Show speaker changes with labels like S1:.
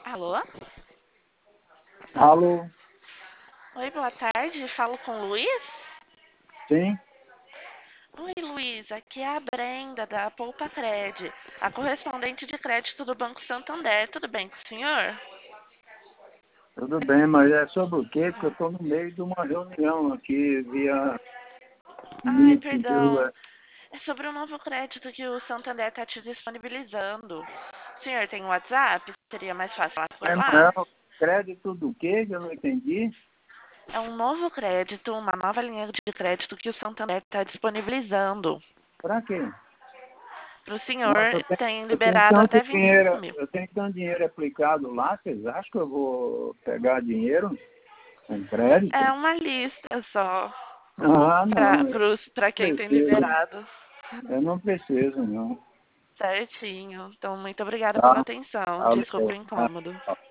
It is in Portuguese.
S1: Alô?
S2: Alô?
S1: Oi, boa tarde. Falo com o Luiz?
S2: Sim?
S1: Oi, Luiz. Aqui é a Brenda, da Poupa Cred, a correspondente de crédito do Banco Santander. Tudo bem com o senhor?
S2: Tudo bem, mas é sobre o quê? Porque eu estou no meio de uma reunião aqui via
S1: Ai,
S2: Meet, viu?
S1: perdão. É sobre um novo crédito que o Santander está te disponibilizando. O senhor tem WhatsApp? Seria mais fácil falar por
S2: Mas não é
S1: lá?
S2: o crédito do quê que eu não entendi?
S1: É um novo crédito, uma nova linha de crédito que o Santander está disponibilizando.
S2: Para quê?
S1: Para o senhor,
S2: Nossa,
S1: tem
S2: eu tenho
S1: liberado
S2: tanto
S1: até 25
S2: dinheiro,
S1: mil.
S2: eu tenho tanto dinheiro aplicado lá, vocês acham que eu vou pegar dinheiro em
S1: É
S2: crédito?
S1: uma lista só
S2: Ah, não, eu
S1: para
S2: não
S1: quem tem
S2: preciso.
S1: liberado.
S2: Eu não preciso, não.
S1: Certinho. Então, muito obrigada pela
S2: Tá?
S1: atenção. Desculpa o
S2: Valeu.
S1: incômodo.